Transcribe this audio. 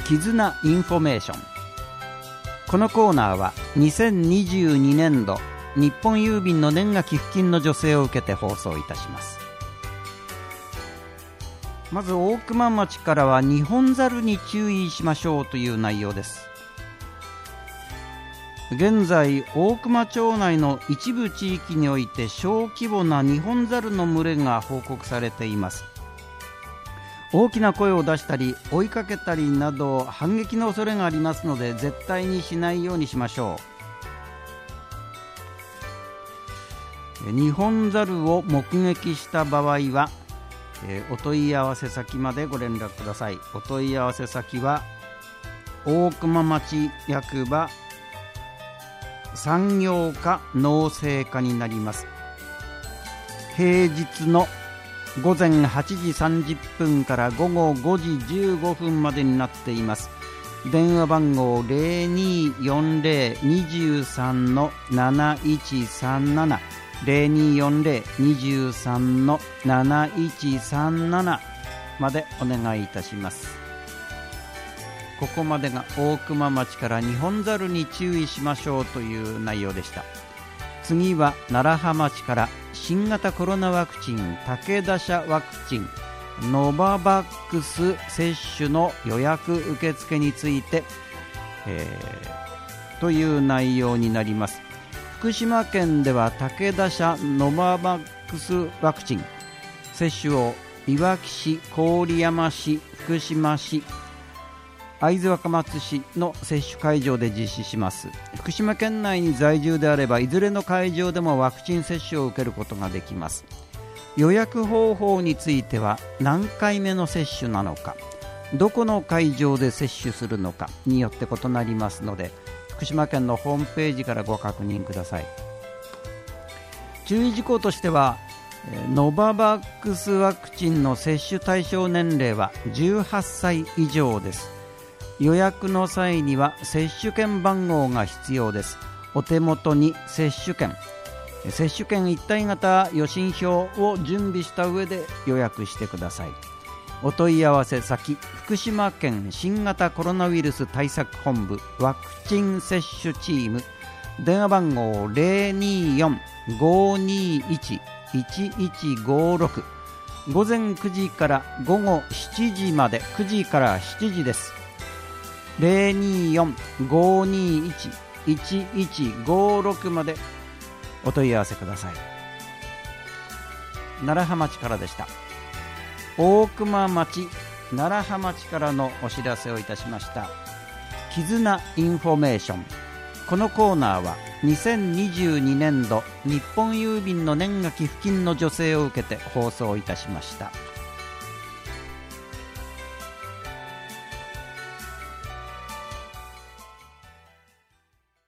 絆インフォメーション。このコーナーは2022年度日本郵便の年賀寄付金の助成を受けて放送いたします。まず大熊町からはニホンザルに注意しましょうという内容です。現在大熊町内の一部地域において小規模なニホンザルの群れが報告されています。大きな声を出したり追いかけたりなど反撃の恐れがありますので絶対にしないようにしましょう。ニホンザルを目撃した場合はお問い合わせ先までご連絡ください。お問い合わせ先は大熊町役場産業課農政課になります。平日の午前8時30分から午後5時15分までになっています。電話番号 0240-23-7137 0240-23-7137 までお願いいたします。ここまでが大熊町からニホンザルに注意しましょうという内容でした。次は楢葉町から新型コロナワクチン武田社ワクチンノババックス接種の予約受付について、という内容になります。福島県では武田社ノババックスワクチン接種をいわき市、郡山市、福島市、会津若松市の接種会場で実施します。福島県内に在住であればいずれの会場でもワクチン接種を受けることができます。予約方法については何回目の接種なのか、どこの会場で接種するのかによって異なりますので福島県のホームページからご確認ください。注意事項としてはノババックスワクチンの接種対象年齢は18歳以上です。予約の際には接種券番号が必要です。お手元に接種券一体型予診票を準備した上で予約してください。お問い合わせ先福島県新型コロナウイルス対策本部ワクチン接種チーム、電話番号 024-521-1156 午前9時から午後7時まで、9時から7時です。024-521-1156 までお問い合わせください。楢葉町からでした。大熊町、楢葉町からのお知らせをいたしました。絆インフォメーション。このコーナーは2022年度日本郵便の年賀寄付金の助成を受けて放送いたしました。